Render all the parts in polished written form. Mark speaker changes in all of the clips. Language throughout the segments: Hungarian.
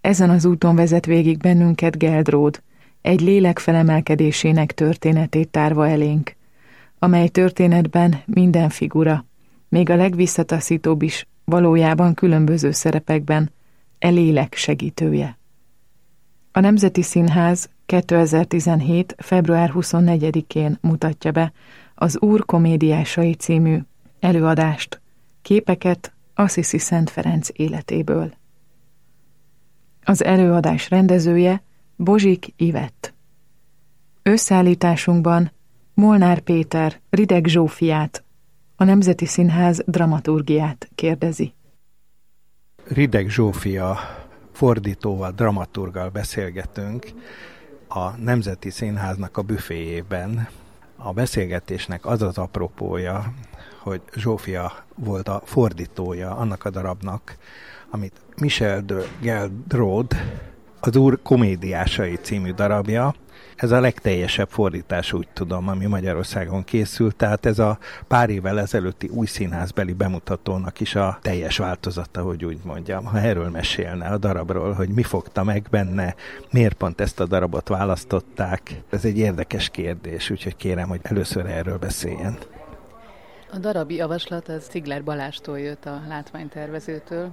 Speaker 1: Ezen az úton vezet végig bennünket Geldród, egy lélek felemelkedésének történetét tárva elénk, amely történetben minden figura, még a legvisszataszítóbb is valójában különböző szerepekben lélek segítője. A Nemzeti Színház 2017. február 24-én mutatja be az Úr komédiásai című előadást, képeket Assisi Szent Ferenc életéből. Az előadás rendezője Bozsik Ivett. Összeállításunkban Molnár Péter Rideg Zsófiát, a Nemzeti Színház dramaturgiát kérdezi.
Speaker 2: Rideg Zsófia fordítóval, dramaturggal beszélgetünk a Nemzeti Színháznak a büféjében. A beszélgetésnek az az apropója, hogy Zsófia volt a fordítója annak a darabnak, amit Michel de Geldrod, az Úr komédiásai című darabja. Ez a legteljesebb fordítás, úgy tudom, ami Magyarországon készült, tehát ez a pár évvel ezelőtti új színházbeli bemutatónak is a teljes változata, hogy úgy mondjam. Ha erről mesélne a darabról, hogy mi fogta meg benne, miért pont ezt a darabot választották, ez egy érdekes kérdés, úgyhogy kérem, hogy először erről beszéljen.
Speaker 3: A darabi javaslat az Cigler Balástól jött, a látványtervezőtől,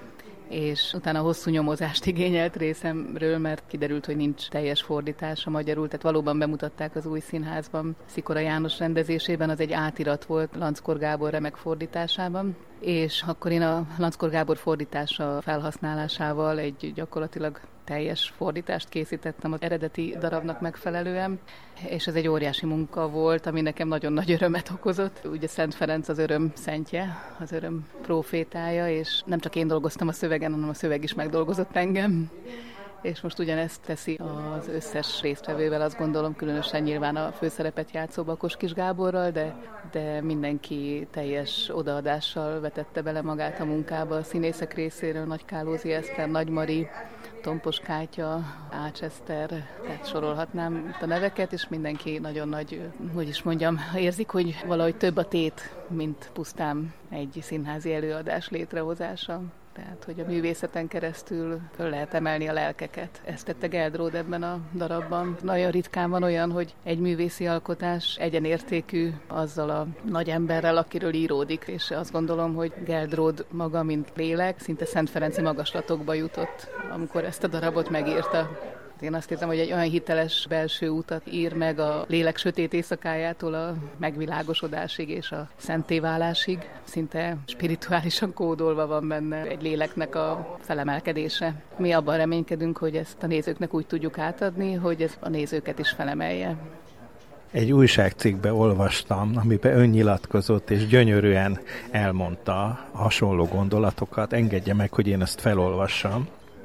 Speaker 3: és utána hosszú nyomozást igényelt részemről, mert kiderült, hogy nincs teljes fordítása magyarul, tehát valóban bemutatták az új színházban. Szikora János rendezésében, az egy átirat volt Lanckor Gábor remek fordításában, és akkor én a Lanckor Gábor fordítása felhasználásával egy gyakorlatilag teljes fordítást készítettem az eredeti darabnak megfelelően, és ez egy óriási munka volt, ami nekem nagyon nagy örömet okozott. Ugye Szent Ferenc az öröm szentje, az öröm prófétája, és nem csak én dolgoztam a szövegen, hanem a szöveg is megdolgozott engem. És most ugyanezt teszi az összes résztvevővel, azt gondolom, különösen nyilván a főszerepet játszó Bakos Kis Gáborral, de mindenki teljes odaadással vetette bele magát a munkába. A színészek részéről Nagy Kálózi Eszter, Nagy Mari, Tompos Kátya, Ács Eszter, tehát sorolhatnám itt a neveket, és mindenki nagyon nagy, hogy is mondjam, érzik, hogy valahogy több a tét, mint pusztán egy színházi előadás létrehozása. Tehát, hogy a művészeten keresztül föl lehet emelni a lelkeket. Ezt tette Geldród ebben a darabban. Nagyon ritkán van olyan, hogy egy művészi alkotás egyenértékű azzal a nagy emberrel, akiről íródik. És azt gondolom, hogy Geldród maga, mint lélek, szinte szentferenci magaslatokba jutott, amikor ezt a darabot megírta. Én azt hiszem, hogy egy olyan hiteles belső utat ír meg a lélek sötét éjszakájától a megvilágosodásig és a szentéválásig. Szinte spirituálisan kódolva van benne egy léleknek a felemelkedése. Mi abban reménykedünk, hogy ezt a nézőknek úgy tudjuk átadni, hogy ez a nézőket is felemelje.
Speaker 2: Egy újságcikkbe olvastam, amiben ön nyilatkozott, és gyönyörűen elmondta a hasonló gondolatokat. Engedje meg, hogy én ezt felolvassam.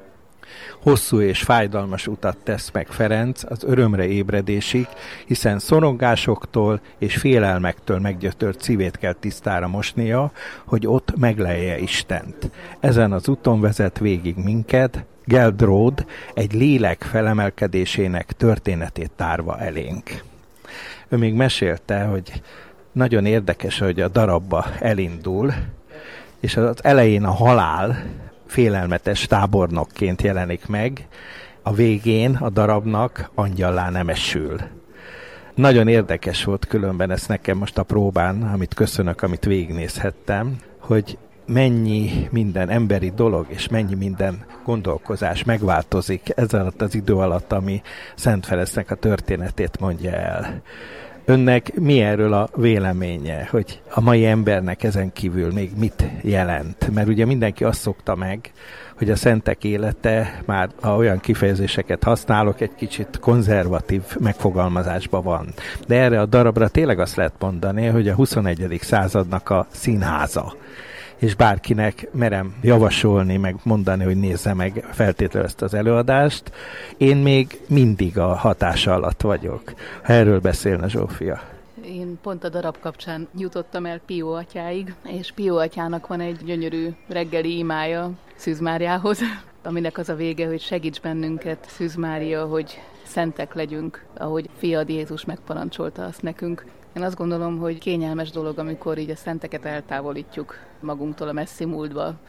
Speaker 2: Hosszú és fájdalmas utat tesz meg Ferenc az örömre ébredésig, hiszen szorongásoktól és félelmektől meggyötört szívét kell tisztára mosnia, hogy ott meglelje Istent. Ezen az úton vezet végig minket, Geldród egy lélek felemelkedésének történetét tárva elénk. Ő még mesélte, hogy nagyon érdekes, hogy a darabba elindul, és az elején a halál félelmetes tábornokként jelenik meg, a végén a darabnak angyallá nemesül. Nagyon érdekes volt különben ez nekem most a próbán, amit köszönök, amit végignézhettem, hogy mennyi minden emberi dolog, és mennyi minden gondolkozás megváltozik ez alatt az idő alatt, ami Szent Ferencnek a történetét mondja el. Önnek mi erről a véleménye, hogy a mai embernek ezen kívül még mit jelent? Mert ugye mindenki azt szokta meg, hogy a szentek élete, már ha olyan kifejezéseket használok, egy kicsit konzervatív megfogalmazásban van. De erre a darabra tényleg azt lehet mondani, hogy a 21. századnak a színháza. És bárkinek merem javasolni, meg mondani, hogy nézze meg feltétlenül ezt az előadást. Én még mindig a hatása alatt vagyok. Ha erről beszélne Zsófia.
Speaker 3: Én pont a darab kapcsán jutottam el Pió atyáig, és Pió atyának van egy gyönyörű reggeli imája Szűz Máriához, aminek az a vége, hogy segíts bennünket, Szűz Mária, hogy szentek legyünk, ahogy fiad Jézus megparancsolta azt nekünk. Én azt gondolom, hogy kényelmes dolog, amikor így a szenteket eltávolítjuk magunktól a messzi múltba,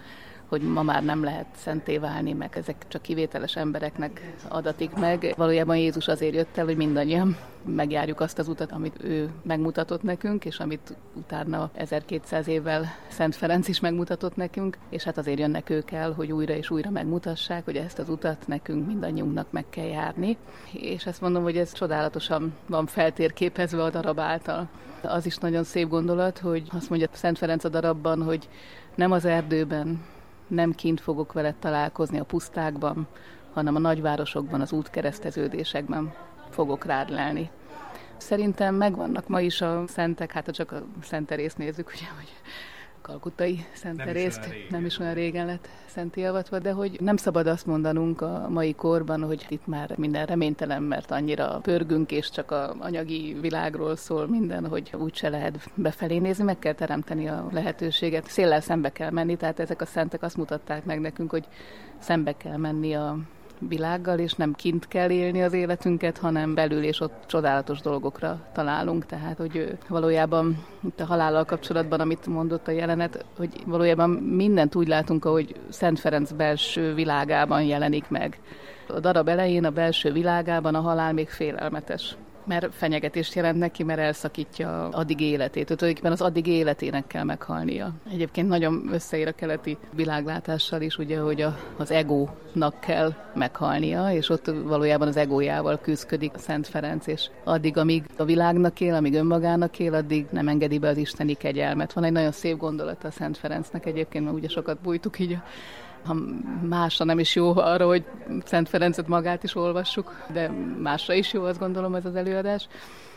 Speaker 3: hogy ma már nem lehet szenté válni, meg ezek csak kivételes embereknek adatik meg. Valójában Jézus azért jött el, hogy mindannyian megjárjuk azt az utat, amit ő megmutatott nekünk, és amit utána 1200 évvel Szent Ferenc is megmutatott nekünk, és hát azért jönnek ők el, hogy újra és újra megmutassák, hogy ezt az utat nekünk mindannyiunknak meg kell járni. És ezt mondom, hogy ez csodálatosan van feltérképezve a darab által. Az is nagyon szép gondolat, hogy azt mondja Szent Ferenc a darabban, hogy nem az erdőben, nem kint fogok veled találkozni a pusztákban, hanem a nagyvárosokban, az útkereszteződésekben fogok rád lelni. Szerintem megvannak ma is a szentek, hát ha csak a Szent Terészt nézzük, ugye, hogy kalkuttai Szent Terészt, nem is olyan régen lett szenté avatva, de hogy nem szabad azt mondanunk a mai korban, hogy itt már minden reménytelen, mert annyira pörgünk, és csak az anyagi világról szól minden, hogy úgyse lehet befelé nézni, meg kell teremteni a lehetőséget. Széllel szembe kell menni, tehát ezek a szentek azt mutatták meg nekünk, hogy szembe kell menni a világgal, és nem kint kell élni az életünket, hanem belül, és ott csodálatos dolgokra találunk. Tehát, hogy valójában itt a halállal kapcsolatban, amit mondott a jelenet, hogy valójában mindent úgy látunk, ahogy Szent Ferenc belső világában jelenik meg. A darab elején a belső világában a halál még félelmetes, mert fenyegetést jelent neki, mert elszakítja addig életét. Tulajdonképpen az addig életének kell meghalnia. Egyébként nagyon összeér a keleti világlátással is, ugye, hogy az egónak kell meghalnia, és ott valójában az egójával küzdik a Szent Ferenc, és addig, amíg a világnak él, amíg önmagának él, addig nem engedi be az isteni kegyelmet. Van egy nagyon szép gondolata a Szent Ferencnek egyébként, mert ugye sokat bújtuk így ha másra nem is jó arra, hogy Szent Ferencet magát is olvassuk, de másra is jó, azt gondolom, ez az előadás.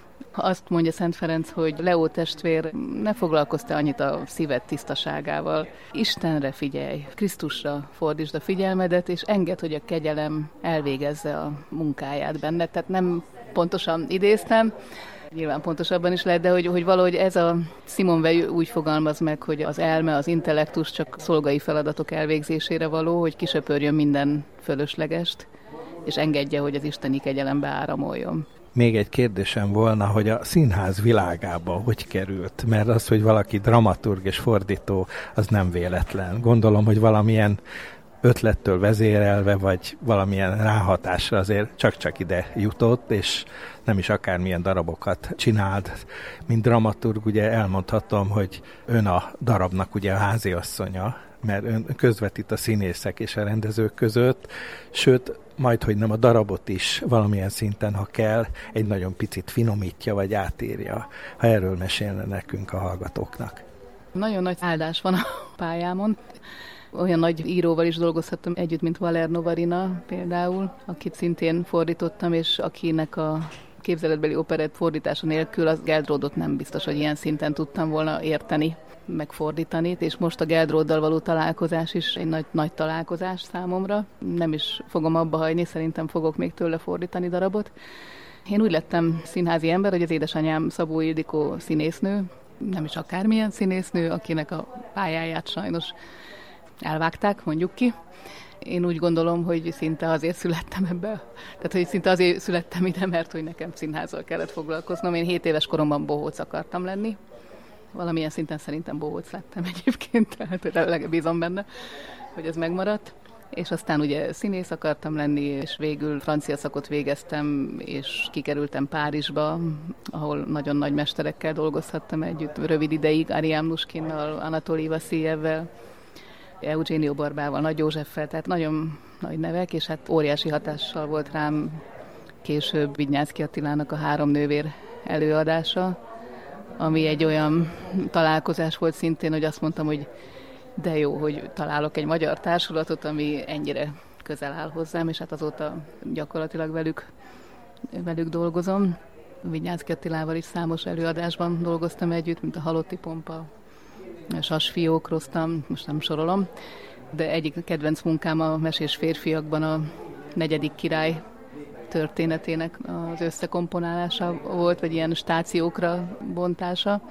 Speaker 3: Azt mondja Szent Ferenc, hogy Leó testvér, ne foglalkozz te annyit a szíved tisztaságával. Istenre figyelj, Krisztusra fordítsd a figyelmedet, és engedd, hogy a kegyelem elvégezze a munkáját benne. Tehát nem pontosan idéztem, nyilván pontosabban is lehet, de hogy valahogy ez a Simon Weil úgy fogalmaz meg, hogy az elme, az intellektus csak szolgai feladatok elvégzésére való, hogy kisöpörjön minden fölöslegest, és engedje, hogy az isteni kegyelembe áramoljon.
Speaker 2: Még egy kérdésem volna, hogy a színház világába hogy került? Mert az, hogy valaki dramaturg és fordító, az nem véletlen. Gondolom, hogy valamilyen ötlettől vezérelve, vagy valamilyen ráhatásra azért csak-csak ide jutott, és nem is akármilyen darabokat csinált. Mint dramaturg ugye elmondhatom, hogy ön a darabnak ugye a háziasszonya, mert ön közvetít a színészek és a rendezők között, sőt, majdhogy nem a darabot is valamilyen szinten, ha kell, egy nagyon picit finomítja, vagy átírja. Ha erről mesélne nekünk a hallgatóknak.
Speaker 3: Nagyon nagy áldás van a pályámon. Olyan nagy íróval is dolgozhattam együtt, mint Valer Novarina például, akit szintén fordítottam, és akinek a képzeletbeli operett fordítása nélkül az Geldródot nem biztos, hogy ilyen szinten tudtam volna érteni, megfordítani, és most a Geldróddal való találkozás is egy nagy találkozás számomra. Nem is fogom abba hagyni, szerintem fogok még tőle fordítani darabot. Én úgy lettem színházi ember, hogy az édesanyám Szabó Ildikó színésznő, nem is akármilyen színésznő, akinek a pályáját sajnos elvágták, mondjuk ki. Én úgy gondolom, hogy szinte azért születtem ebbe. Tehát, hogy szinte azért születtem ide, mert hogy nekem színházzal kellett foglalkoznom. Én 7 éves koromban bohóc akartam lenni. Valamilyen szinten szerintem bohóc lettem egyébként, tehát bízom benne, hogy ez megmaradt. És aztán ugye színész akartam lenni, és végül francia szakot végeztem, és kikerültem Párizsba, ahol nagyon nagy mesterekkel dolgozhattam együtt rövid ideig, Ariane Mnucsinnal, Anatoli Vasiljevvel, Eugenio Barbával, Nagy Józseffel, tehát nagyon nagy nevek, és hát óriási hatással volt rám később Vinyánszky Attilának a 3 nővér előadása, ami egy olyan találkozás volt szintén, hogy azt mondtam, hogy de jó, hogy találok egy magyar társulatot, ami ennyire közel áll hozzám, és hát azóta gyakorlatilag velük dolgozom. Vinyánszky Attilával is számos előadásban dolgoztam együtt, mint a Halotti Pompa, Sasfiók, Rostam, most nem sorolom, de egyik kedvenc munkám a Mesés férfiakban a 4. király történetének az összekomponálása volt, vagy ilyen stációkra bontása,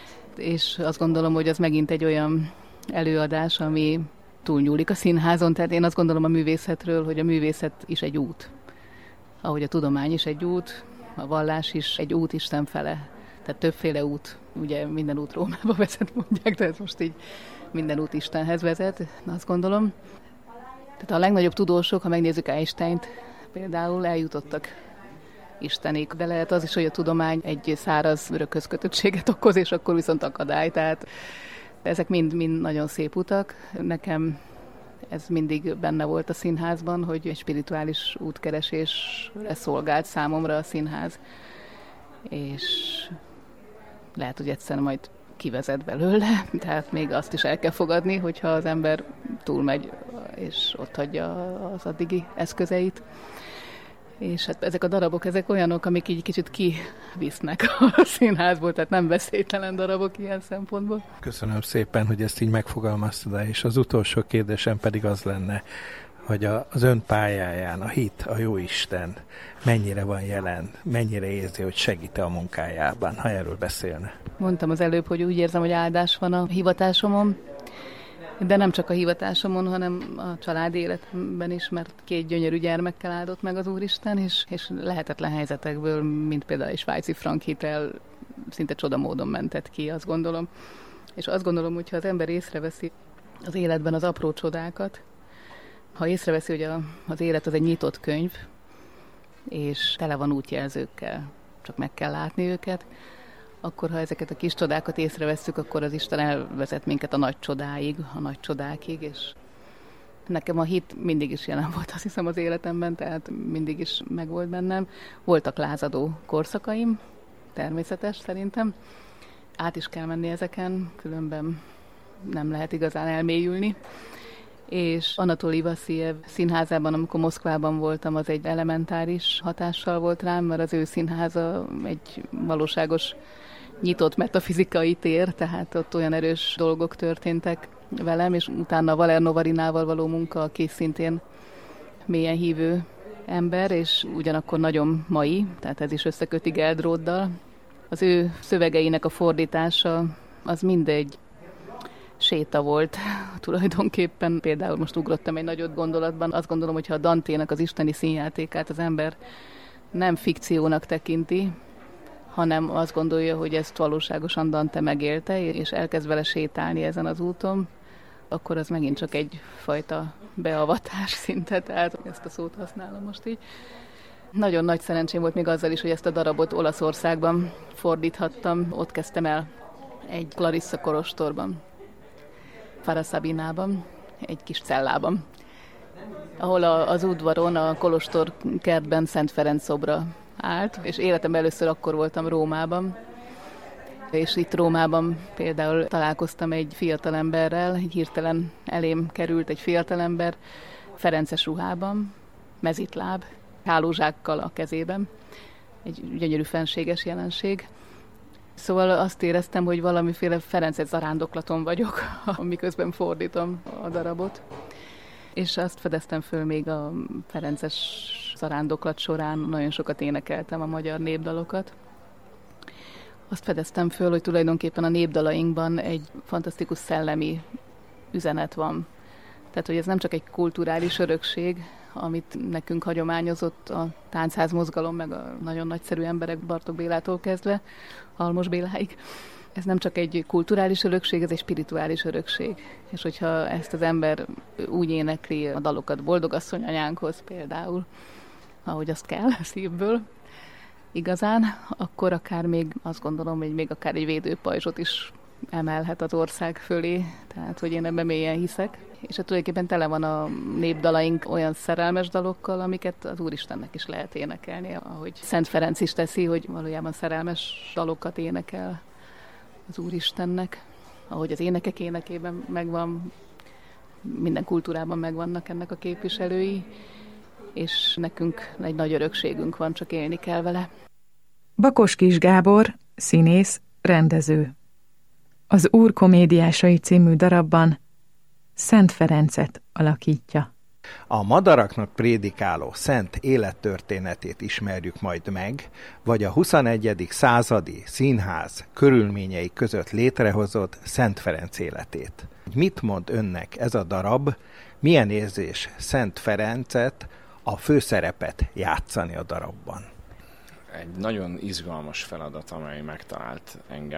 Speaker 3: és azt gondolom, hogy az megint egy olyan előadás, ami túlnyúlik a színházon, tehát én azt gondolom a művészetről, hogy a művészet is egy út. Ahogy a tudomány is egy út, a vallás is egy út Isten fele. Tehát többféle út, ugye minden út Rómába vezet, mondják, de ez most így minden út Istenhez vezet, azt gondolom. Tehát a legnagyobb tudósok, ha megnézzük Einsteint, például eljutottak Istenig. De lehet az is, hogy a tudomány egy száraz örökhöz kötöttséget okoz, és akkor viszont akadály. Tehát ezek mind nagyon szép utak. Nekem ez mindig benne volt a színházban, hogy egy spirituális útkeresésre szolgált számomra a színház. És lehet, hogy egyszer majd kivezet belőle, tehát még azt is el kell fogadni, hogyha az ember túlmegy, és ott hagyja az addigi eszközeit. És hát ezek a darabok, ezek olyanok, amik így kicsit kivisznek a színházból, tehát nem veszélytelen darabok ilyen szempontból.
Speaker 2: Köszönöm szépen, hogy ezt így megfogalmaztad, és az utolsó kérdésem pedig az lenne, hogy az ön pályáján a hit, a jóisten mennyire van jelen, mennyire érzi, hogy segít a munkájában, ha erről beszélne.
Speaker 3: Mondtam az előbb, hogy úgy érzem, hogy áldás van a hivatásomon, de nem csak a hivatásomon, hanem a családi életemben is, mert 2 gyönyörű gyermekkel áldott meg az Úristen, és lehetetlen helyzetekből, mint például egy svájci frank hitel, szinte csodamódon mentett ki, azt gondolom. És azt gondolom, hogyha az ember észreveszi az életben az apró csodákat, ha észreveszi, hogy az élet az egy nyitott könyv, és tele van útjelzőkkel, csak meg kell látni őket, akkor ha ezeket a kis csodákat észrevesszük, akkor az Isten elvezet minket a nagy csodáig, a nagy csodákig, és nekem a hit mindig is jelen volt, azt hiszem, az életemben, tehát mindig is megvolt bennem. Voltak lázadó korszakaim, természetes szerintem. Át is kell menni ezeken, különben nem lehet igazán elmélyülni. És Anatolij Vasziljev színházában, amikor Moszkvában voltam, az egy elementáris hatással volt rám, mert az ő színháza egy valóságos nyitott metafizikai tér, tehát ott olyan erős dolgok történtek velem, és utána Valer Novarinával való munka, aki szintén mélyen hívő ember, és ugyanakkor nagyon mai, tehát ez is összeköti Geldróddal. Az ő szövegeinek a fordítása az mindegy séta volt tulajdonképpen. Például most ugrottam egy nagyot gondolatban. Azt gondolom, hogyha a Dantének az isteni színjátékát az ember nem fikciónak tekinti, hanem azt gondolja, hogy ezt valóságosan Dante megélte, és elkezd vele sétálni ezen az úton, akkor az megint csak egyfajta beavatás szinte, tehát ezt a szót használom most így. Nagyon nagy szerencsém volt még azzal is, hogy ezt a darabot Olaszországban fordíthattam. Ott kezdtem el egy Clarissa kolostorban, Fara Sabinában, egy kis cellában, ahol az udvaron, a kolostor kertben Szent Ferenc szobra állt, és életemben először akkor voltam Rómában, és itt Rómában például találkoztam egy fiatalemberrel, egy hirtelen elém került egy fiatalember, ferences ruhában, mezitláb, hálózsákkal a kezében, egy gyönyörű fenséges jelenség. Szóval azt éreztem, hogy valamiféle ferences zarándoklaton vagyok, amiközben fordítom a darabot. És azt fedeztem föl még a ferences zarándoklat során, nagyon sokat énekeltem a magyar népdalokat. Azt fedeztem föl, hogy tulajdonképpen a népdalainkban egy fantasztikus szellemi üzenet van. Tehát, hogy ez nem csak egy kulturális örökség, amit nekünk hagyományozott a táncházmozgalom, meg a nagyon nagyszerű emberek Bartók Bélától kezdve, Halmos Béláig. Ez nem csak egy kulturális örökség, ez egy spirituális örökség. És hogyha ezt az ember úgy énekli a dalokat Boldogasszony anyánkhoz például, ahogy azt kell szívből, igazán, akkor akár még azt gondolom, hogy még akár egy védőpajzsot is emelhet az ország fölé, tehát hogy én ebben mélyen hiszek. És hát tulajdonképpen tele van a népdalaink olyan szerelmes dalokkal, amiket az Úristennek is lehet énekelni, ahogy Szent Ferenc is teszi, hogy valójában szerelmes dalokat énekel az Úristennek, ahogy az énekek énekében megvan, minden kultúrában megvannak ennek a képviselői, és nekünk egy nagy örökségünk van, csak élni kell vele.
Speaker 1: Bakos Kis Gábor, színész, rendező. Az Úr komédiásai című darabban Szent Ferencet alakítja.
Speaker 2: A madaraknak prédikáló szent élettörténetét ismerjük majd meg, vagy a 21. századi színház körülményei között létrehozott Szent Ferenc életét. Mit mond önnek ez a darab, milyen érzés Szent Ferencet, a főszerepet játszani a darabban?
Speaker 4: Egy nagyon izgalmas feladat, amely megtalált engem.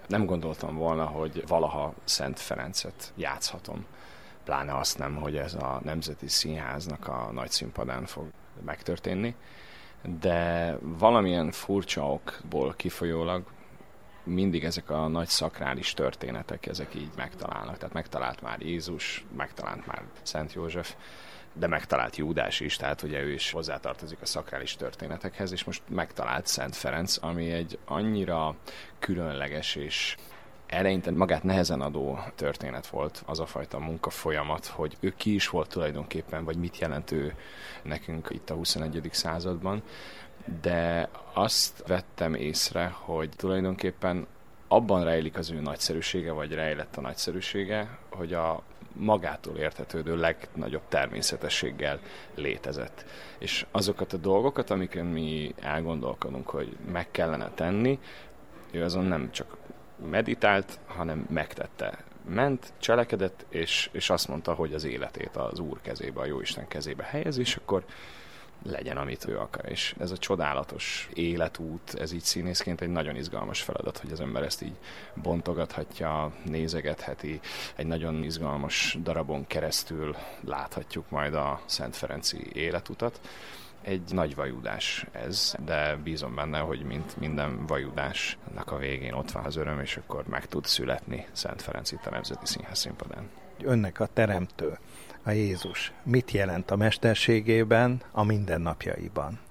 Speaker 4: Nem gondoltam volna, hogy valaha Szent Ferencet játszhatom. Pláne azt nem, hogy ez a Nemzeti Színháznak a nagy színpadán fog megtörténni. De valamilyen furcsa okból kifolyólag mindig ezek a nagy szakrális történetek, ezek így megtalálnak. Tehát megtalált már Jézus, megtalált már Szent József, de megtalált Júdás is, tehát ugye ő is hozzátartozik a szakrális történetekhez, és most megtalált Szent Ferenc, ami egy annyira különleges és eleinte magát nehezen adó történet volt, az a fajta munkafolyamat, hogy ő ki is volt tulajdonképpen, vagy mit jelent ő nekünk itt a 21. században, de azt vettem észre, hogy tulajdonképpen abban rejlik az ő nagyszerűsége, vagy rejlett a nagyszerűsége, hogy a magától értetődő legnagyobb természetességgel létezett. És azokat a dolgokat, amiken mi elgondolkodunk, hogy meg kellene tenni, ő azon nem csak meditált, hanem megtette. Ment, cselekedett, és azt mondta, hogy az életét az Úr kezébe, a Jóisten kezébe helyezi, és akkor legyen, amit ő akar. És ez a csodálatos életút, ez így színészként egy nagyon izgalmas feladat, hogy az ember ezt így bontogathatja, nézegetheti, egy nagyon izgalmas darabon keresztül láthatjuk majd a Szent Ferenci életutat. Egy nagy vajudás ez, de bízom benne, hogy mint minden vajudásnak a végén ott van az öröm, és akkor meg tud születni Szent Ferenc itt a Nemzeti Színház színpadán.
Speaker 2: Önnek a teremtő, a Jézus, mit jelent a mesterségében, a mindennapjaiban?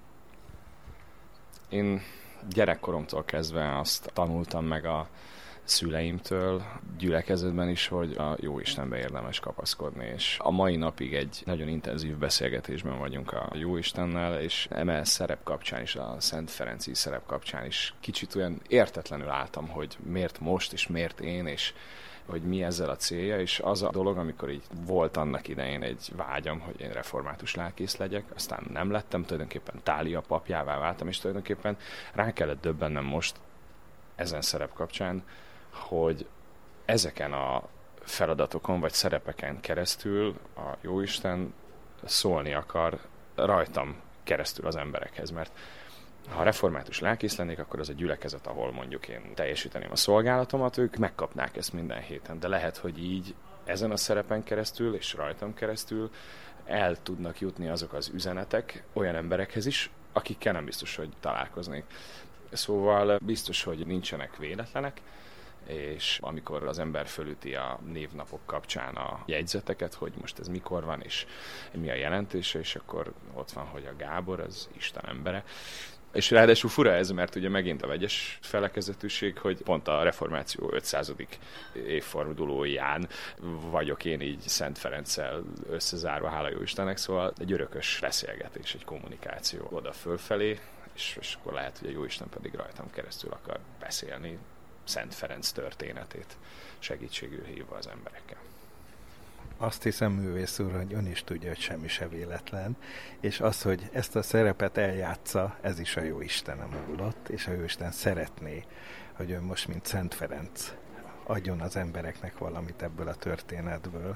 Speaker 4: Én gyerekkoromtól kezdve azt tanultam meg a szüleimtől, gyülekezetben is, hogy a Jóistenbe érdemes kapaszkodni, és a mai napig egy nagyon intenzív beszélgetésben vagyunk a Jóistennel, és eme szerep kapcsán is, a Szent Ferenci szerep kapcsán is kicsit olyan értetlenül álltam, hogy miért most, és miért én, és hogy mi ezzel a célja, és az a dolog, amikor így volt annak idején egy vágyam, hogy én református lelkész legyek, aztán nem lettem, tulajdonképpen Tália papjává váltam, és tulajdonképpen rá kellett döbbennem most ezen szerep kapcsán, hogy ezeken a feladatokon vagy szerepeken keresztül a Jóisten szólni akar rajtam keresztül az emberekhez, mert ha református lelkész lennék, akkor az a gyülekezet, ahol mondjuk én teljesíteném a szolgálatomat, ők megkapnák ezt minden héten, de lehet, hogy így ezen a szerepen keresztül és rajtam keresztül el tudnak jutni azok az üzenetek olyan emberekhez is, akikkel nem biztos, hogy találkoznék. Szóval biztos, hogy nincsenek véletlenek, és amikor az ember fölüti a névnapok kapcsán a jegyzeteket, hogy most ez mikor van, és mi a jelentése, és akkor ott van, hogy a Gábor az Isten embere. És ráadásul fura ez, mert ugye megint a vegyes felekezetűség, hogy pont a reformáció 500. évfordulóján vagyok én így Szent Ferenccel összezárva, hála jó Istennek, szóval egy örökös beszélgetés, egy kommunikáció oda fölfelé, és akkor lehet, hogy a Jóisten pedig rajtam keresztül akar beszélni Szent Ferenc történetét segítségül hívva az emberekkel.
Speaker 2: Azt hiszem, művész úr, hogy ön is tudja, hogy semmi se véletlen, és az, hogy ezt a szerepet eljátsza, ez is a Jóistenem múlott, és a Jóisten szeretné, hogy ön most, mint Szent Ferenc, adjon az embereknek valamit ebből a történetből.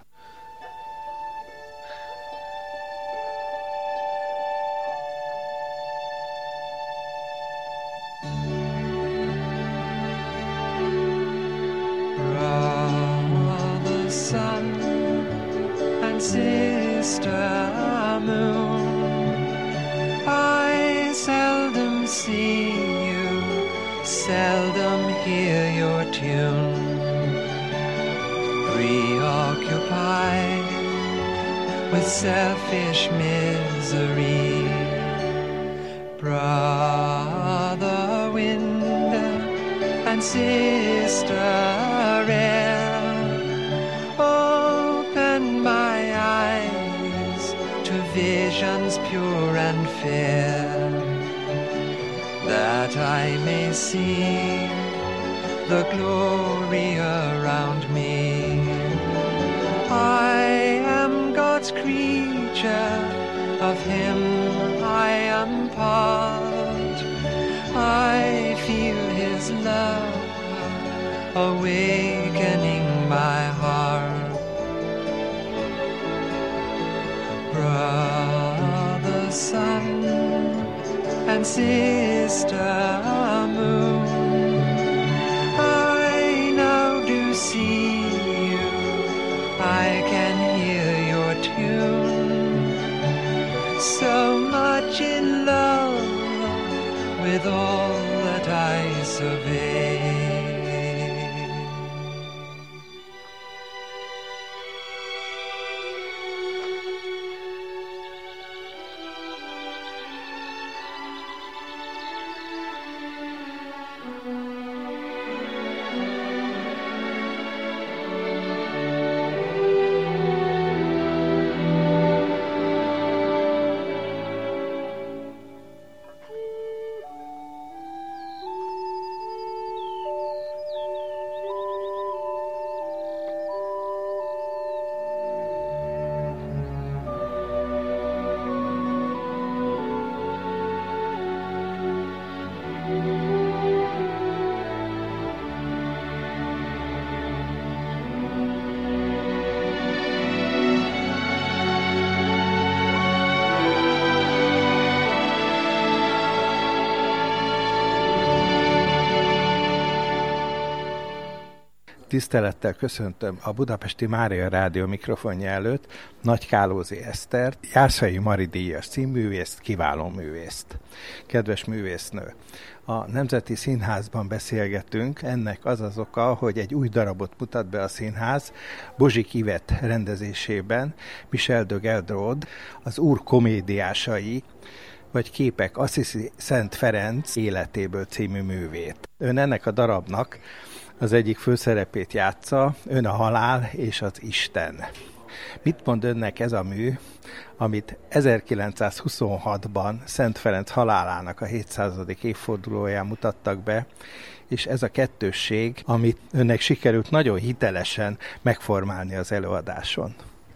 Speaker 5: Sister moon, I seldom see you, seldom hear your tune. Preoccupied with selfish misery, brother wind and sister air, open my eyes to visions pure and fair, that I may see the glory around me. I am God's creature, of Him I am part. I feel His love awakening my heart. Brother sun and sister moon, I so much in love with all that I survey.
Speaker 2: Tisztelettel köszöntöm a Budapesti Mária Rádió mikrofonja előtt Nagy Kálózi Esztert, Járszai Mari díjas színművészt, kiváló művészt. Kedves művésznő, a Nemzeti Színházban beszélgetünk, ennek az az oka, hogy egy új darabot mutat be a színház, Bozsik Ivett rendezésében, Michel de Geldrod, az Úr komédiásai, vagy képek Assisi Szent Ferenc életéből című művét. Ön ennek a darabnak az egyik főszerepét játsza, ön a halál és az Isten. Mit mond önnek ez a mű, amit 1926-ban Szent Ferenc halálának a 700. évfordulóján mutattak be, és ez a kettősség, amit önnek sikerült nagyon hitelesen megformálni az előadáson?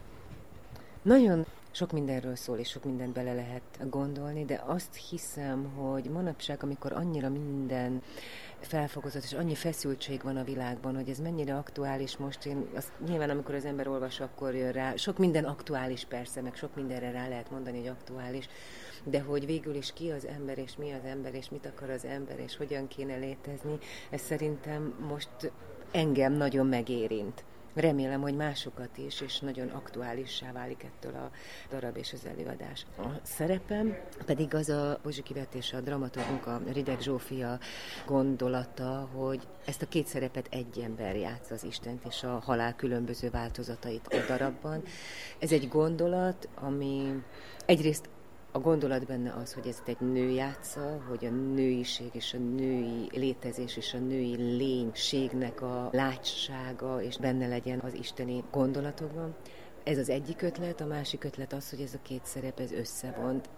Speaker 6: Nagyon sok mindenről szól, és sok mindent bele lehet gondolni, de azt hiszem, hogy manapság, amikor annyira minden felfokozott, és annyi feszültség van a világban, hogy ez mennyire aktuális most, nyilván amikor az ember olvas, akkor jön rá, sok minden aktuális persze, meg sok mindenre rá lehet mondani, hogy aktuális, de hogy végül is ki az ember, és mi az ember, és mit akar az ember, és hogyan kéne létezni, ez szerintem most engem nagyon megérint. Remélem, hogy másokat is, és nagyon aktuálissá válik ettől a darab és az előadás. A szerepem pedig az a Bozsik Ivett és a dramaturgunk, a Rideg Zsófia gondolata, hogy ezt a két szerepet egy ember játsz, az Istent és a halál különböző változatait a darabban. Ez egy gondolat, ami egyrészt a gondolat benne az, hogy ez egy nő játsza, hogy a nőiség és a női létezés és a női lénységnek a látsága és benne legyen az isteni gondolatokban. Ez az egyik ötlet, a másik ötlet az, hogy ez a két szerep ez összevont.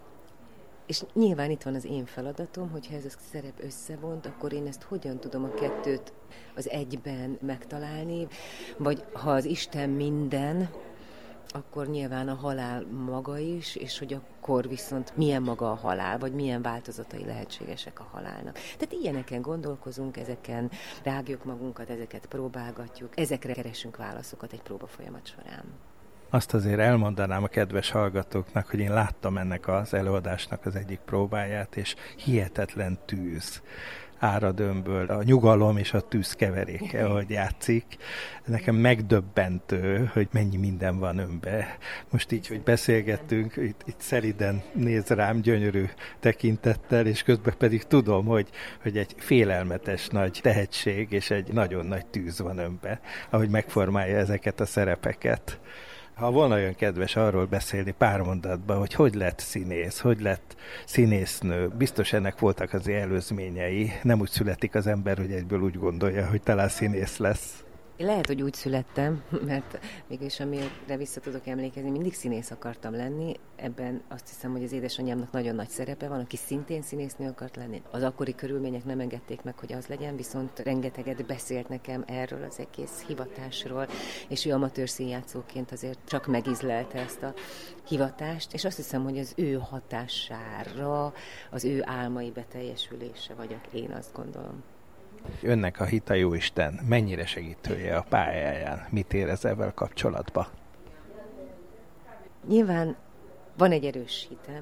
Speaker 6: És nyilván itt van az én feladatom, hogyha ez a szerep összevont, akkor én ezt hogyan tudom a kettőt az egyben megtalálni, vagy ha az Isten minden, akkor nyilván a halál maga is, és hogy akkor viszont milyen maga a halál, vagy milyen változatai lehetségesek a halálnak. Tehát ilyeneken gondolkozunk, ezeken rágjuk magunkat, ezeket próbálgatjuk, ezekre keresünk válaszokat egy próbafolyamat során.
Speaker 2: Azt azért elmondanám a kedves hallgatóknak, hogy én láttam ennek az előadásnak az egyik próbáját, és hihetetlen tűz árad önből, a nyugalom és a tűz keveréke, ahogy játszik. Nekem megdöbbentő, hogy mennyi minden van önbe. Most így, hogy beszélgettünk, itt szeliden néz rám gyönyörű tekintettel, és közben pedig tudom, hogy egy félelmetes nagy tehetség, és egy nagyon nagy tűz van önbe, ahogy megformálja ezeket a szerepeket. Ha volna olyan kedves arról beszélni pár mondatban, hogy lett színész, hogy lett színésznő, biztos ennek voltak az előzményei. Nem úgy születik az ember, hogy egyből úgy gondolja, hogy talán színész lesz.
Speaker 6: Lehet, hogy úgy születtem, mert mégis amire vissza tudok emlékezni, mindig színész akartam lenni. Ebben azt hiszem, hogy az édesanyámnak nagyon nagy szerepe van, aki szintén színésznő akart lenni. Az akkori körülmények nem engedték meg, hogy az legyen, viszont rengeteget beszélt nekem erről az egész hivatásról, és ő amatőr színjátszóként azért csak megízlelte ezt a hivatást, és azt hiszem, hogy az ő hatására, az ő álmai beteljesülése vagyok, én azt gondolom.
Speaker 2: Önnek a hit a Jóisten mennyire segítője a pályáján? Mit érez ezzel kapcsolatban?
Speaker 6: Nyilván van egy erős hitem,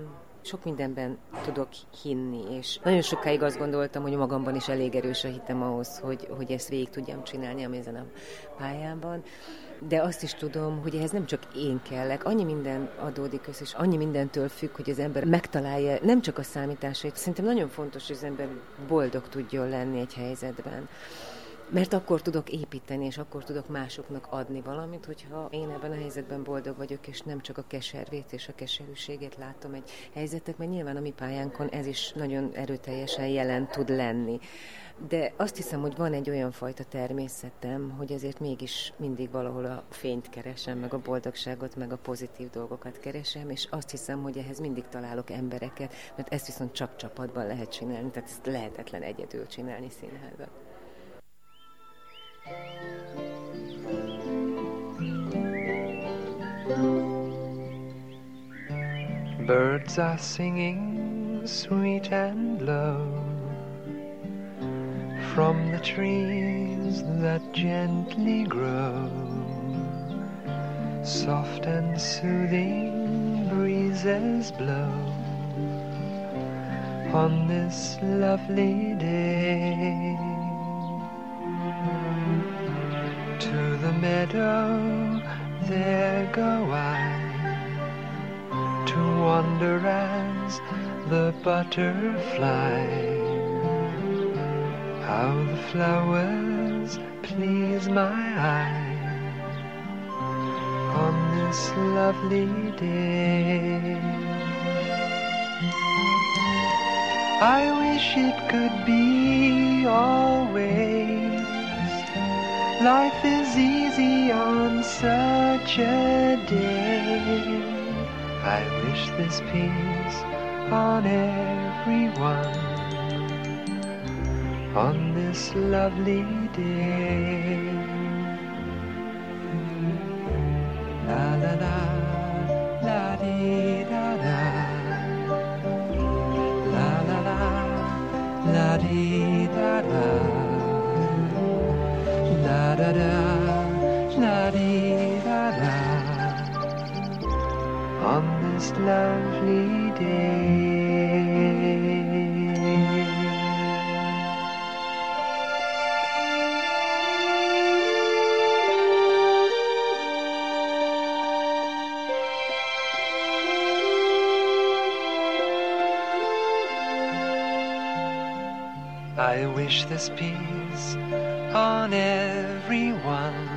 Speaker 6: sok mindenben tudok hinni, és nagyon sokáig azt gondoltam, hogy magamban is elég erős a hitem ahhoz, hogy ezt végig tudjam csinálni, ami ezen a pályában. De azt is tudom, hogy ehhez nem csak én kellek, annyi minden adódik össze, és annyi mindentől függ, hogy az ember megtalálja nem csak a számításait. Szerintem nagyon fontos, hogy az ember boldog tudjon lenni egy helyzetben. Mert akkor tudok építeni, és akkor tudok másoknak adni valamit, hogyha én ebben a helyzetben boldog vagyok, és nem csak a keservét és a keserűségét látom egy helyzetek, mert nyilván a mi pályánkon ez is nagyon erőteljesen jelen tud lenni. De azt hiszem, hogy van egy olyan fajta természetem, hogy azért mégis mindig valahol a fényt keresem, meg a boldogságot, meg a pozitív dolgokat keresem, és azt hiszem, hogy ehhez mindig találok embereket, mert ezt viszont csak csapatban lehet csinálni, tehát ezt lehetetlen egyedül csinálni színházat.
Speaker 5: Birds are singing sweet and low from the trees that gently grow. Soft and soothing breezes blow on this lovely day. To the meadow there go I, to wander as the butterfly. How the flowers please my eye on this lovely day. I wish it could be always. Life is easy on such a day. I wish this peace on everyone on this lovely day. La la la, la dee da da. La la la, la dee da da. La da da, la dee da da. On this lovely day. I wish this peace on everyone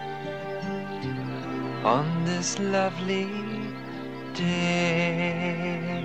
Speaker 5: on this lovely day.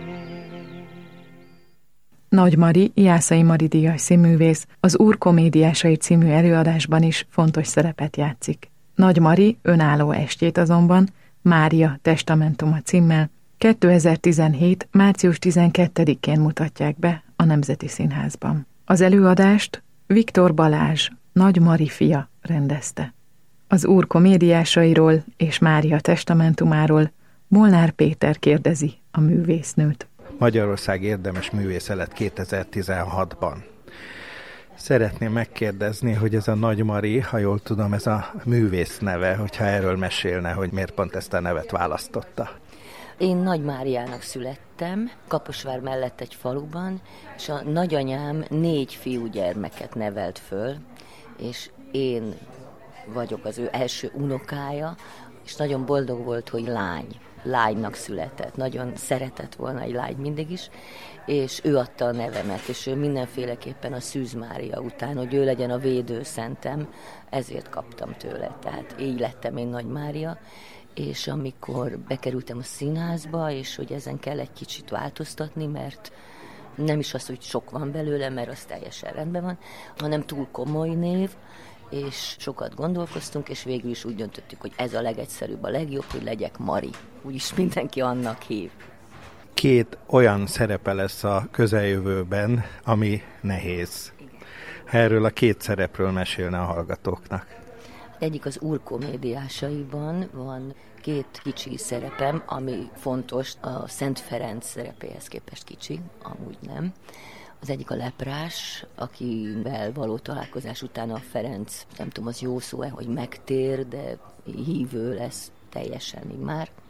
Speaker 1: Nagy Mari, Jászai Mari díjas színművész az Úr komédiásai című előadásban is fontos szerepet játszik. Nagy Mari önálló estjét azonban Mária testamentuma címmel 2017. március 12-én mutatják be a Nemzeti Színházban. Az előadást Viktor Balázs, Nagy Mari fia rendezte. Az Úr komédiásairól és Mária testamentumáról Molnár Péter kérdezi a művésznőt.
Speaker 2: Magyarország érdemes művésze lett 2016-ban. Szeretném megkérdezni, hogy ez a Nagy Mari, ha jól tudom, ez a művész neve, hogyha erről mesélne, hogy miért pont ezt a nevet választotta.
Speaker 7: Én Nagy Máriának születtem, Kaposvár mellett egy faluban, és a nagyanyám 4 fiúgyermeket nevelt föl, és én vagyok az ő első unokája, és nagyon boldog volt, hogy lánynak született. Nagyon szeretett volna egy lány mindig is, és ő adta a nevemet, és ő mindenféleképpen a Szűz Mária után, hogy ő legyen a védőszentem, ezért kaptam tőle. Tehát így lettem én Nagy Mária, és amikor bekerültem a színházba, és hogy ezen kell egy kicsit változtatni, mert nem is az, hogy sok van belőle, mert az teljesen rendben van, hanem túl komoly név, és sokat gondolkoztunk, és végül is úgy döntöttük, hogy ez a legegyszerűbb, a legjobb, hogy legyek Mari. Úgyis mindenki annak hív.
Speaker 2: 2 olyan szerepe lesz a közeljövőben, ami nehéz. Erről a 2 szerepről mesélne a hallgatóknak.
Speaker 7: Egyik az Úr komédiásaiban van 2 kicsi szerepem, ami fontos, a Szent Ferenc szerepéhez képest kicsi, amúgy nem. Az egyik a leprás, akivel való találkozás után a Ferenc, nem tudom, az jó szó-e, hogy megtér, de hívő lesz teljesen immár.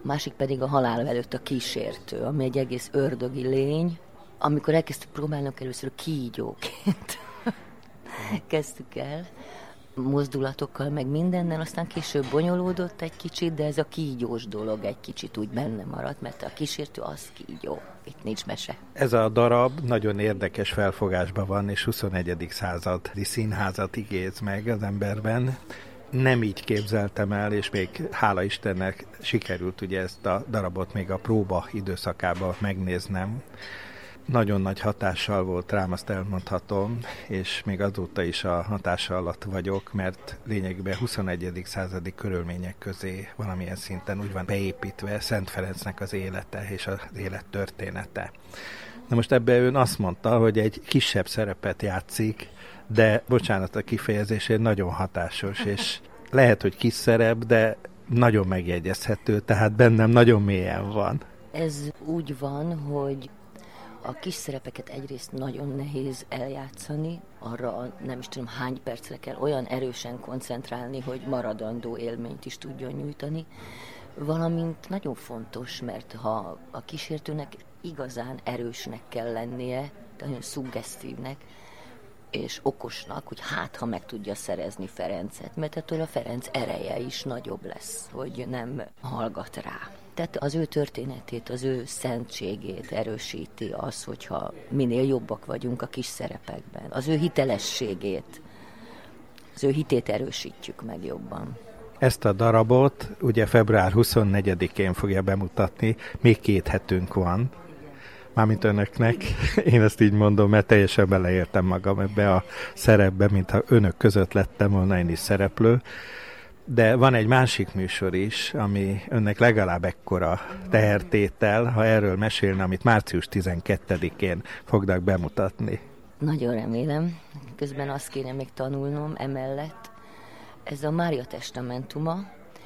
Speaker 7: másik pedig a halál előtt a kísértő, ami egy egész ördögi lény. Amikor elkezdtük próbálnak, először kígyóként kezdtük el, mozdulatokkal, meg mindennel, aztán később bonyolódott egy kicsit, de ez a kígyós dolog egy kicsit úgy benne maradt, mert a kísértő az kígyó, itt nincs mese.
Speaker 2: Ez a darab nagyon érdekes felfogásban van, és 21. századi színházat igéz meg az emberben. Nem így képzeltem el, és még hála Istennek sikerült ugye ezt a darabot még a próba időszakában megnéznem. Nagyon nagy hatással volt rám, azt elmondhatom, és még azóta is a hatása alatt vagyok, mert lényegében 21. századi körülmények közé valamilyen szinten úgy van beépítve Szent Ferencnek az élete és az élet története. Na most ebben ön azt mondta, hogy egy kisebb szerepet játszik, de bocsánat a kifejezésért, nagyon hatásos, és lehet, hogy kis szerep, de nagyon megjegyezhető, tehát bennem nagyon mélyen van.
Speaker 7: Ez úgy van, hogy a kis szerepeket egyrészt nagyon nehéz eljátszani, arra nem is tudom hány percre kell olyan erősen koncentrálni, hogy maradandó élményt is tudjon nyújtani, valamint nagyon fontos, mert ha a kísértőnek igazán erősnek kell lennie, nagyon szuggesztívnek, és okosnak, hogy ha meg tudja szerezni Ferencet, mert ettől a Ferenc ereje is nagyobb lesz, hogy nem hallgat rá. Tehát az ő történetét, az ő szentségét erősíti az, hogyha minél jobbak vagyunk a kis szerepekben. Az ő hitelességét, az ő hitét erősítjük meg jobban.
Speaker 2: Ezt a darabot ugye február 24-én fogja bemutatni, még 2 hetünk van. Mármint önöknek, én ezt így mondom, mert teljesen beleértem magam ebbe a szerepbe, mintha önök között lettem volna én is szereplő. De van egy másik műsor is, ami önnek legalább ekkora tehertétel, ha erről mesélne, amit március 12-én fognak bemutatni.
Speaker 7: Nagyon remélem. Közben azt kéne még tanulnom emellett. Ez a Mária testamentuma,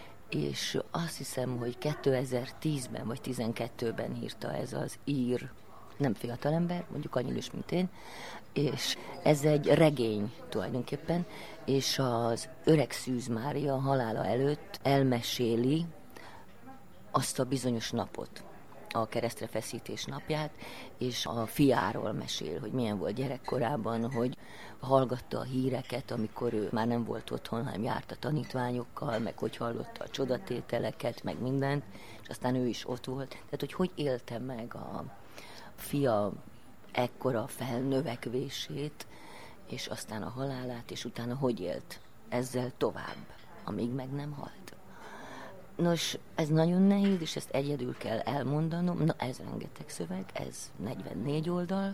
Speaker 7: és azt hiszem, hogy 2010-ben vagy 2012-ben írta ez az ír, nem fiatalember, mondjuk annyi is, mint én, és ez egy regény tulajdonképpen, és az öreg Szűz Mária halála előtt elmeséli azt a bizonyos napot, a keresztre feszítés napját, és a fiáról mesél, hogy milyen volt gyerekkorában, hogy hallgatta a híreket, amikor ő már nem volt otthon, hanem járt a tanítványokkal, meg hogy hallotta a csodatételeket, meg mindent, és aztán ő is ott volt. Tehát, hogy élte meg a fia ekkora felnövekvését, és aztán a halálát, és utána hogy élt ezzel tovább, amíg meg nem halt. Nos, ez nagyon nehéz, és ezt egyedül kell elmondanom. Na, ez rengeteg szöveg, ez 44 oldal,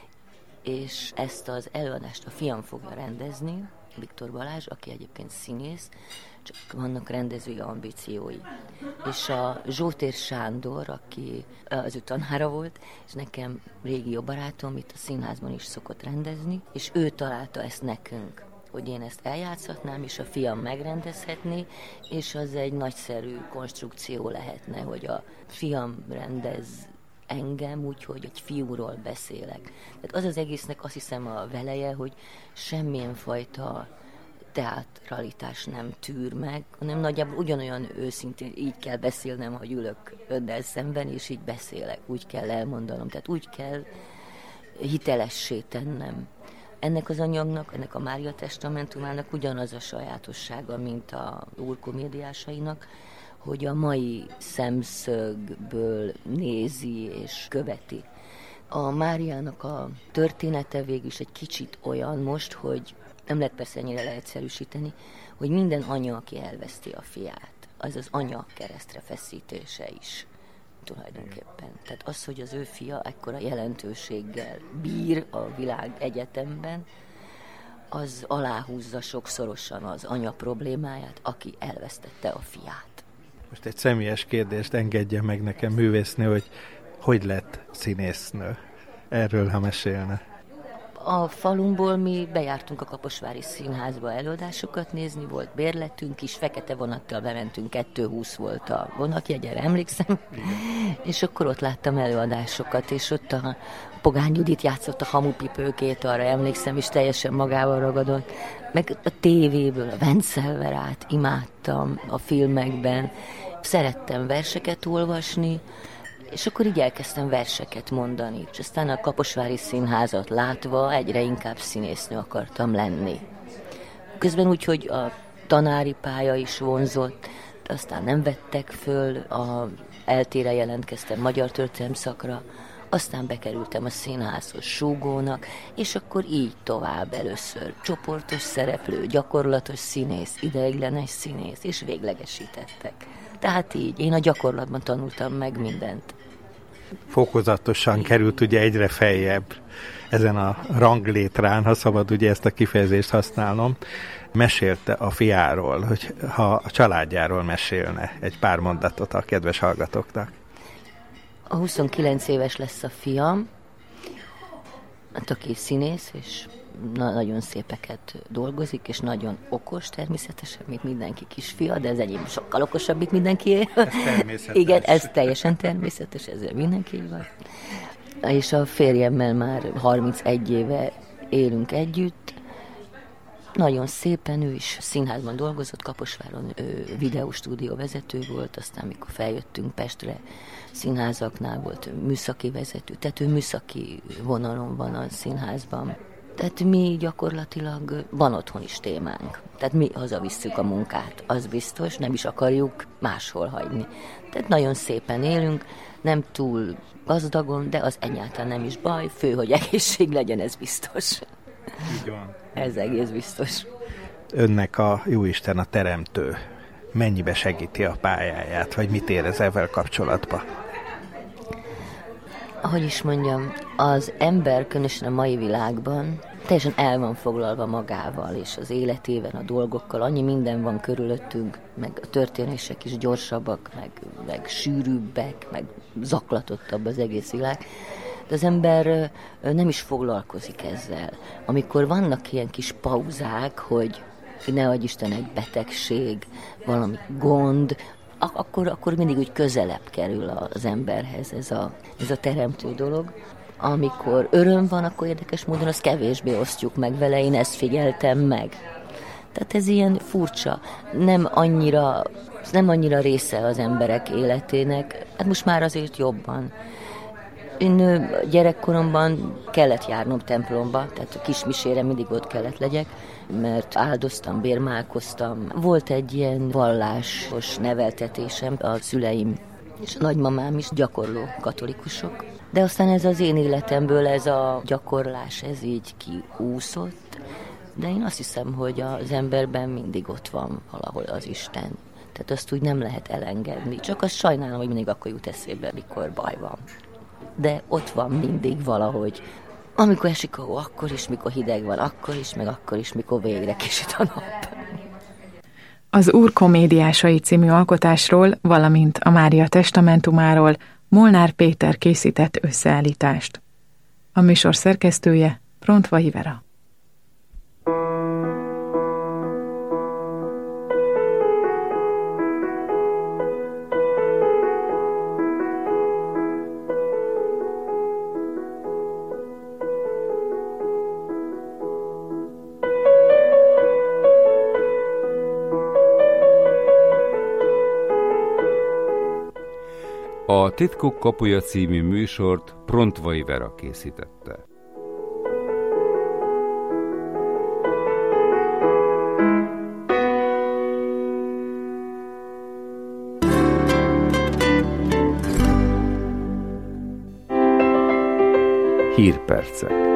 Speaker 7: és ezt az előadást a fiam fogja rendezni, Viktor Balázs, aki egyébként színész, csak vannak rendezői ambíciói. És a Zsótér Sándor, aki az ő tanára volt, és nekem régi jó barátom, itt a színházban is szokott rendezni, és ő találta ezt nekünk, hogy én ezt eljátszhatnám, és a fiam megrendezhetné, és az egy nagyszerű konstrukció lehetne, hogy a fiam rendez engem, úgyhogy egy fiúról beszélek. Tehát az az egésznek azt hiszem a veleje, hogy semmilyen fajta teatralitás nem tűr meg, hanem nagyjából ugyanolyan őszintén így kell beszélnem, hogy ülök önnel szemben, és így beszélek, úgy kell elmondanom, tehát úgy kell hitelessé tennem. Ennek az anyagnak, ennek a Mária testamentumának ugyanaz a sajátossága, mint a Úr komédiásainak, hogy a mai szemszögből nézi és követi. A Máriának a története végül is egy kicsit olyan most, hogy nem lehet persze ennyire leegyszerűsíteni, hogy minden anya, aki elveszti a fiát, az az anya keresztre feszítése is tulajdonképpen. Tehát az, hogy az ő fia ekkora jelentőséggel bír a világ egyetemben, az aláhúzza sokszorosan az anya problémáját, aki elvesztette a fiát.
Speaker 2: Most egy személyes kérdést engedje meg nekem művésznő, hogy lett színésznő? Erről, ha mesélne.
Speaker 7: A falunkból mi bejártunk a Kaposvári Színházba előadásokat nézni, volt bérletünk is, fekete vonattal bementünk, 2:20 volt a vonatjegyre, emlékszem, és akkor ott láttam előadásokat, és ott a Pogány Judit játszott a Hamupipőkét, arra emlékszem, és teljesen magával ragadott, meg a tévéből a Vencelverát imádtam a filmekben, Szerettem verseket olvasni, és akkor így elkezdtem verseket mondani. És aztán a Kaposvári Színházat látva egyre inkább színésznő akartam lenni. Közben úgy, hogy a tanári pálya is vonzott, de aztán nem vettek föl, eltére jelentkeztem magyar történelem szakra, aztán bekerültem a színházhoz súgónak, és akkor így tovább először csoportos szereplő, gyakorlatos színész, ideiglenes színész, és véglegesítettek. Tehát így, én a gyakorlatban tanultam meg mindent.
Speaker 2: Fokozatosan került ugye egyre feljebb ezen a ranglétrán, ha szabad ugye ezt a kifejezést használnom. Mesélte a fiáról, hogy ha a családjáról mesélne egy pár mondatot a kedves hallgatóknak.
Speaker 7: A 29 éves lesz a fiam, hát aki színész, és nagyon szépeket dolgozik, és nagyon okos természetesen, mint mindenki kisfia, de az enyém sokkal okosabb, mint mindenkié. Igen, ez teljesen természetes, ezzel mindenki van. És a férjemmel már 31 éve élünk együtt. Nagyon szépen, ő is színházban dolgozott, Kaposváron videóstúdió vezető volt, aztán mikor feljöttünk Pestre, színházaknál volt műszaki vezető, tehát ő műszaki vonalon van a színházban. Tehát mi gyakorlatilag van otthon is témánk. Tehát mi hazavisszük a munkát, az biztos, nem is akarjuk máshol hagyni. Tehát nagyon szépen élünk, nem túl gazdagon, de az egyáltalán nem is baj, fő, hogy egészség legyen, ez biztos.
Speaker 2: Így van.
Speaker 7: Ez egész biztos.
Speaker 2: Önnek a Jóisten, a teremtő mennyibe segíti a pályáját, vagy mit érez ezzel kapcsolatban?
Speaker 7: Ahogy is mondjam, az ember, különösen a mai világban teljesen el van foglalva magával, és az életében, a dolgokkal, annyi minden van körülöttünk, meg a történések is gyorsabbak, meg sűrűbbek, meg zaklatottabb az egész világ. De az ember nem is foglalkozik ezzel. Amikor vannak ilyen kis pauzák, hogy ne adj Isten egy betegség, valami gond, akkor mindig úgy közelebb kerül az emberhez ez a teremtő dolog. Amikor öröm van, akkor érdekes módon azt kevésbé osztjuk meg vele, én ezt figyeltem meg. Tehát ez ilyen furcsa, nem annyira része az emberek életének, hát most már azért jobban. Én gyerekkoromban kellett járnom templomba, tehát a kismisére mindig ott kellett legyek, mert áldoztam, bérmálkoztam. Volt egy ilyen vallásos neveltetésem, a szüleim és a nagymamám is gyakorló katolikusok. De aztán ez az én életemből, ez a gyakorlás, ez így kiúszott. De én azt hiszem, hogy az emberben mindig ott van valahol az Isten. Tehát azt úgy nem lehet elengedni. Csak azt sajnálom, hogy mindig akkor jut eszébe, mikor baj van. De ott van mindig valahogy. Amikor esik a hó, akkor is, mikor hideg van, akkor is, mikor végre kisüt a nap.
Speaker 1: Az Úr komédiásai című alkotásról, valamint a Mária testamentumáról Molnár Péter készített összeállítást. A műsor szerkesztője Prontvai Vera.
Speaker 8: A Titkok kapuja című műsort Prontvai Vera készítette. Hírpercek.